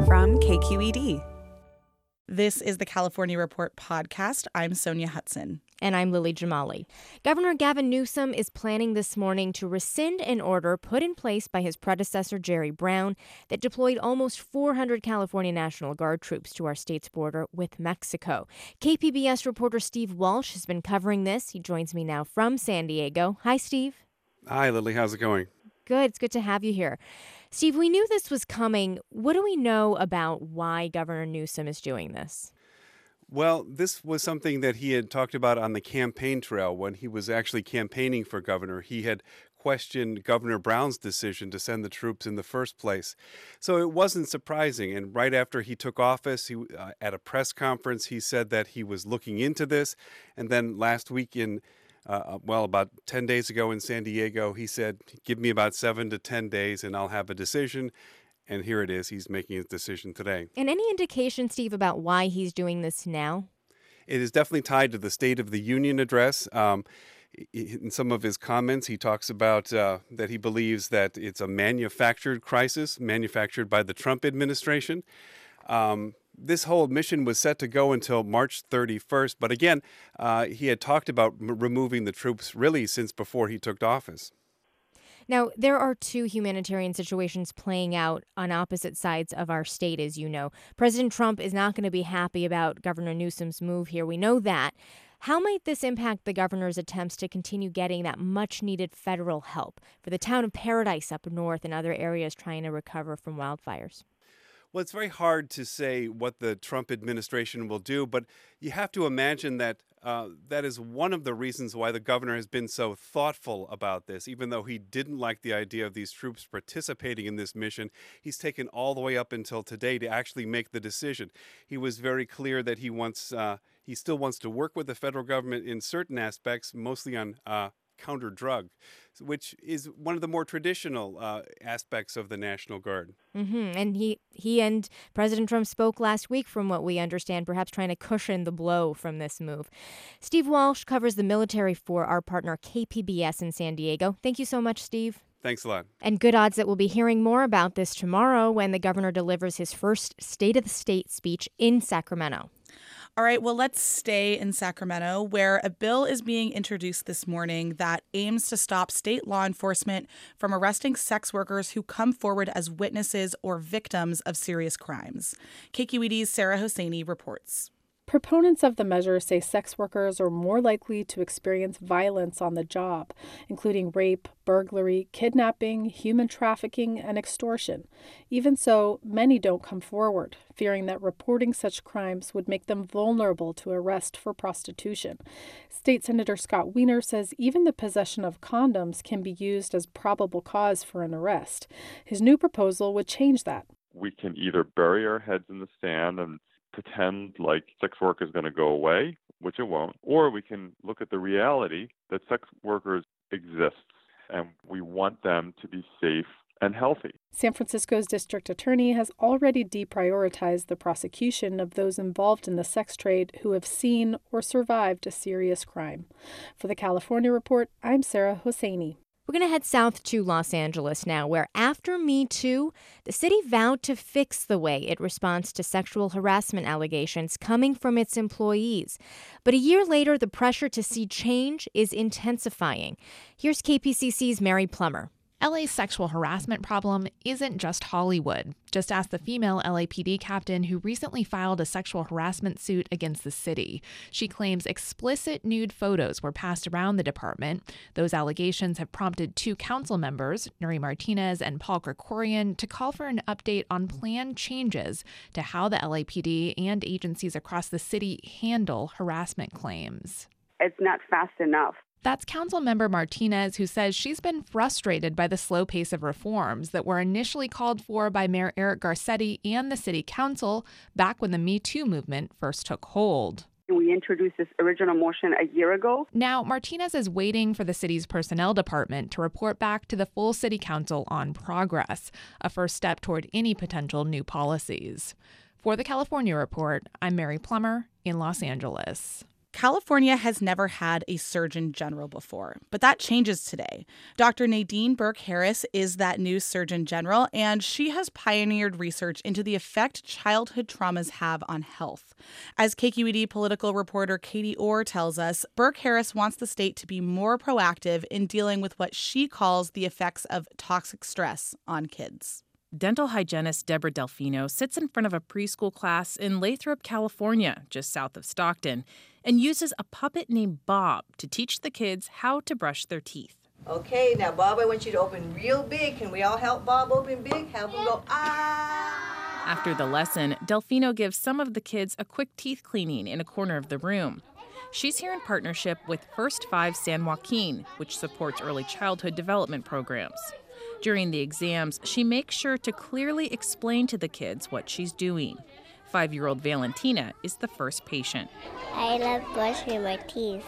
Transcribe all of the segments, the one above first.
from KQED. This is the California Report podcast. I'm Sonia Hudson. And I'm Lily Jamali. Governor Gavin Newsom is planning this morning to rescind an order put in place by his predecessor, Jerry Brown, that deployed almost 400 California National Guard troops to our state's border with Mexico. KPBS reporter Steve Walsh has been covering this. He joins me now from San Diego. Hi, Steve. Hi, Lily. How's it going? Good. It's good to have you here. Steve, we knew this was coming. What do we know about why Governor Newsom is doing this? Well, this was something that he had talked about on the campaign trail when he was actually campaigning for governor. He had questioned Governor Brown's decision to send the troops in the first place. So it wasn't surprising. And right after he took office, at a press conference, he said that he was looking into this. And then last week about 10 days ago in San Diego, he said, give me about 7 to 10 days and I'll have a decision. And here it is. He's making his decision today. And any indication, Steve, about why he's doing this now? It is definitely tied to the State of the Union address. In some of his comments, he talks about that he believes that it's a manufactured crisis, manufactured by the Trump administration. This whole mission was set to go until March 31st. But again, he had talked about removing the troops really since before he took office. Now, there are two humanitarian situations playing out on opposite sides of our state, as you know. President Trump is not going to be happy about Governor Newsom's move here. We know that. How might this impact the governor's attempts to continue getting that much-needed federal help for the town of Paradise up north and other areas trying to recover from wildfires? Well, it's very hard to say what the Trump administration will do, but you have to imagine that that is one of the reasons why the governor has been so thoughtful about this. Even though he didn't like the idea of these troops participating in this mission, he's taken all the way up until today to actually make the decision. He was very clear that he still wants to work with the federal government in certain aspects, mostly on counter drug, which is one of the more traditional aspects of the National Guard. Mm-hmm. And he and President Trump spoke last week, from what we understand, perhaps trying to cushion the blow from this move. Steve Walsh covers the military for our partner KPBS in San Diego. Thank you so much, Steve. Thanks a lot. And good odds that we'll be hearing more about this tomorrow when the governor delivers his first State of the State speech in Sacramento. All right, well, let's stay in Sacramento, where a bill is being introduced this morning that aims to stop state law enforcement from arresting sex workers who come forward as witnesses or victims of serious crimes. KQED's Sarah Hosseini reports. Proponents of the measure say sex workers are more likely to experience violence on the job, including rape, burglary, kidnapping, human trafficking, and extortion. Even so, many don't come forward, fearing that reporting such crimes would make them vulnerable to arrest for prostitution. State Senator Scott Wiener says even the possession of condoms can be used as probable cause for an arrest. His new proposal would change that. We can either bury our heads in the sand and pretend like sex work is going to go away, which it won't, or we can look at the reality that sex workers exist and we want them to be safe and healthy. San Francisco's district attorney has already deprioritized the prosecution of those involved in the sex trade who have seen or survived a serious crime. For the California Report, I'm Sarah Hosseini. We're going to head south to Los Angeles now, where after Me Too, the city vowed to fix the way it responds to sexual harassment allegations coming from its employees. But a year later, the pressure to see change is intensifying. Here's KPCC's Mary Plummer. LA's sexual harassment problem isn't just Hollywood. Just ask the female LAPD captain who recently filed a sexual harassment suit against the city. She claims explicit nude photos were passed around the department. Those allegations have prompted two council members, Nuri Martinez and Paul Krikorian, to call for an update on planned changes to how the LAPD and agencies across the city handle harassment claims. It's not fast enough. That's Councilmember Martinez, who says she's been frustrated by the slow pace of reforms that were initially called for by Mayor Eric Garcetti and the city council back when the Me Too movement first took hold. We introduced this original motion a year ago. Now, Martinez is waiting for the city's personnel department to report back to the full city council on progress, a first step toward any potential new policies. For the California Report, I'm Mary Plummer in Los Angeles. California has never had a Surgeon General before, but that changes today. Dr. Nadine Burke-Harris is that new Surgeon General, and she has pioneered research into the effect childhood traumas have on health. As KQED political reporter Katie Orr tells us, Burke-Harris wants the state to be more proactive in dealing with what she calls the effects of toxic stress on kids. Dental hygienist Deborah Delfino sits in front of a preschool class in Lathrop, California, just south of Stockton, and uses a puppet named Bob to teach the kids how to brush their teeth. Okay, now Bob, I want you to open real big. Can we all help Bob open big? Have him go, ah! After the lesson, Delfino gives some of the kids a quick teeth cleaning in a corner of the room. She's here in partnership with First 5 San Joaquin, which supports early childhood development programs. During the exams, she makes sure to clearly explain to the kids what she's doing. 5-year-old Valentina is the first patient. I love brushing my teeth.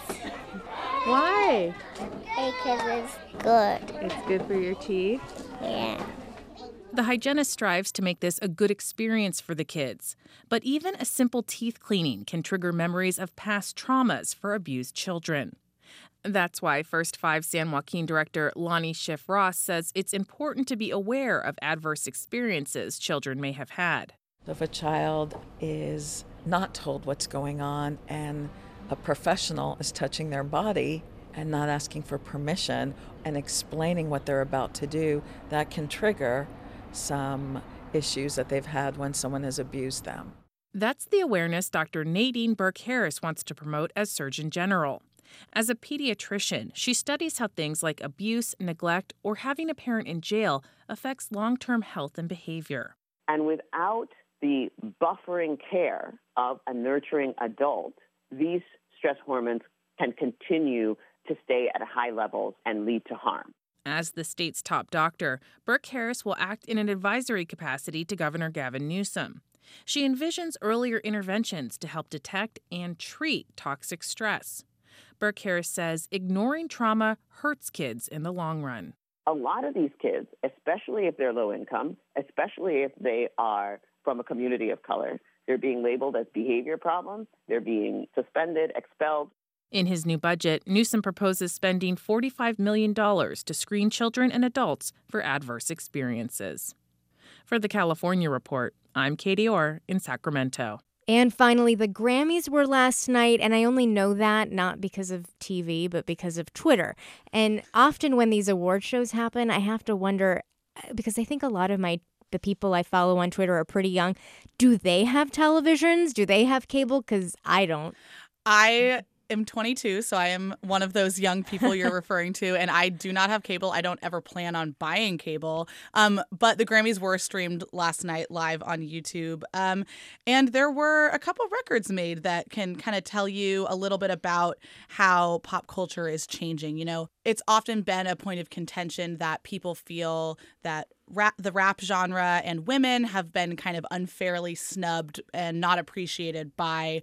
Why? Because it's good. It's good for your teeth? Yeah. The hygienist strives to make this a good experience for the kids. But even a simple teeth cleaning can trigger memories of past traumas for abused children. That's why First 5 San Joaquin director Lonnie Schiff Ross says it's important to be aware of adverse experiences children may have had. If a child is not told what's going on and a professional is touching their body and not asking for permission and explaining what they're about to do, that can trigger some issues that they've had when someone has abused them. That's the awareness Dr. Nadine Burke-Harris wants to promote as Surgeon General. As a pediatrician, she studies how things like abuse, neglect, or having a parent in jail affects long-term health and behavior. And without the buffering care of a nurturing adult, these stress hormones can continue to stay at high levels and lead to harm. As the state's top doctor, Burke-Harris will act in an advisory capacity to Governor Gavin Newsom. She envisions earlier interventions to help detect and treat toxic stress. Burke-Harris says ignoring trauma hurts kids in the long run. A lot of these kids, especially if they're low income, especially if they are from a community of color, they're being labeled as behavior problems. They're being suspended, expelled. In his new budget, Newsom proposes spending $45 million to screen children and adults for adverse experiences. For the California Report, I'm Katie Orr in Sacramento. And finally, the Grammys were last night, and I only know that not because of TV, but because of Twitter. And often when these award shows happen, I have to wonder, because I think a lot of the people I follow on Twitter are pretty young, do they have televisions? Do they have cable? Because I don't. I am 22, so I am one of those young people you're referring to, and I do not have cable. I don't ever plan on buying cable. But the Grammys were streamed last night live on YouTube. And there were a couple records made that can kind of tell you a little bit about how pop culture is changing. You know, it's often been a point of contention that people feel that the rap genre and women have been kind of unfairly snubbed and not appreciated by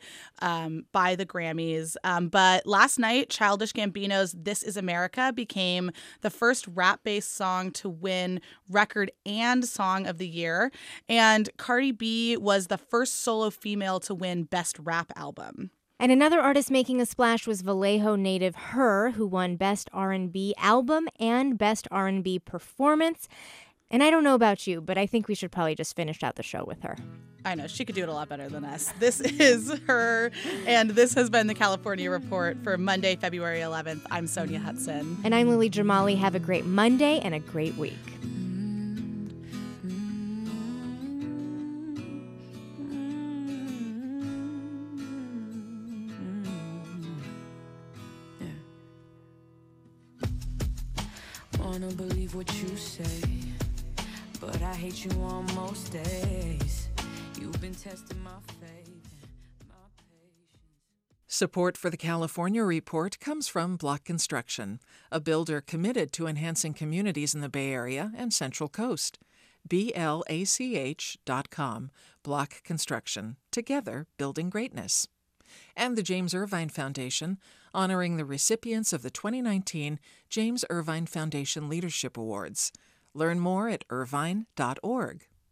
the Grammys. But last night, Childish Gambino's "This Is America" became the first rap-based song to win Record and Song of the Year. And Cardi B was the first solo female to win Best Rap Album. And another artist making a splash was Vallejo native Her, who won Best R&B Album and Best R&B Performance. And I don't know about you, but I think we should probably just finish out the show with her. I know, she could do it a lot better than us. This is Her, and this has been the California Report for Monday, February 11th. I'm Sonia Hudson. And I'm Lily Jamali. Have a great Monday and a great week. Wanna believe what you say, but I hate you on most days. You've been testing my faith and my patience. Support for the California Report comes from Block Construction, a builder committed to enhancing communities in the Bay Area and Central Coast. BLACH.com. Block Construction. Together, building greatness. And the James Irvine Foundation, honoring the recipients of the 2019 James Irvine Foundation Leadership Awards. Learn more at irvine.org.